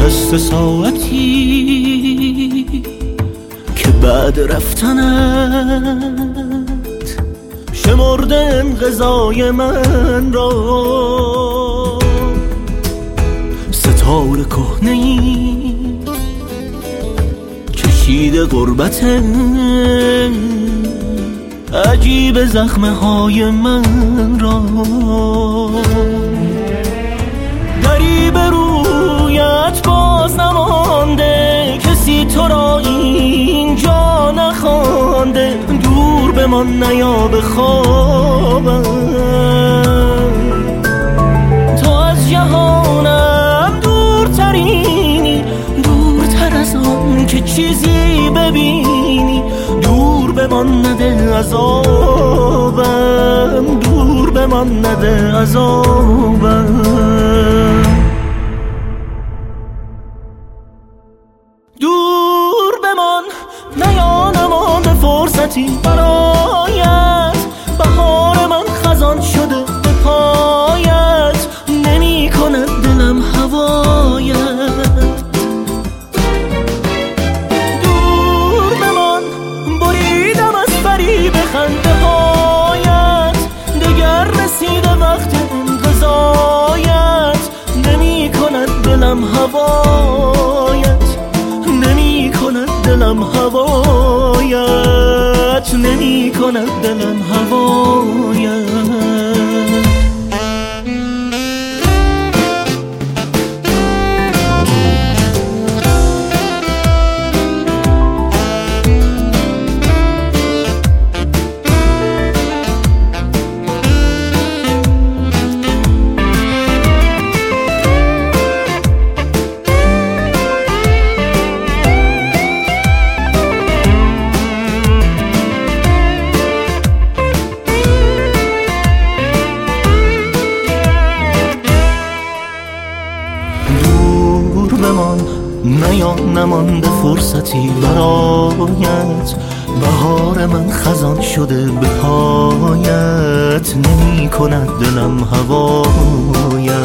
بسته ساعتی که بعد رفتنت شمرده انقضای من را. ستاره کهنه‌ای کشیده غربت عجیب زخمه های من را. دری به رویت باز نمانده، کسی تو را اینجا نخوانده. دور بمان نیا به خوابم، تو از جهانم دورترینی، دورتر از آن که چیزی ببینی. دور بمان نده عذابم، دور بمان نده عذابم. دور بمان نیا نمانده فرصتی برایت. بهار من خزان شده به پایت، نمی کند دلم هوایت. خنده هایت دگر رسیده وقت انقضایت. نمی کند دلم هوایت، نمی کند دلم هوایت، نمی کند دلم هوایت. نیا نمانده فرصتی برایت. بهار من خزان شده به پایت، نمی کند دلم هوایت.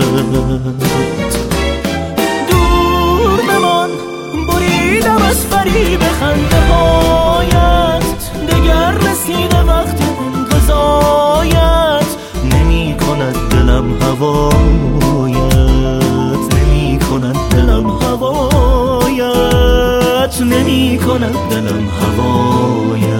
دور بمان بریدم از فریب خنده هایت، دگر رسیده وقت انقضایت. نمی کند دلم هوایت، نمی کند دلم هوایت، نمی کند دلم هوایت.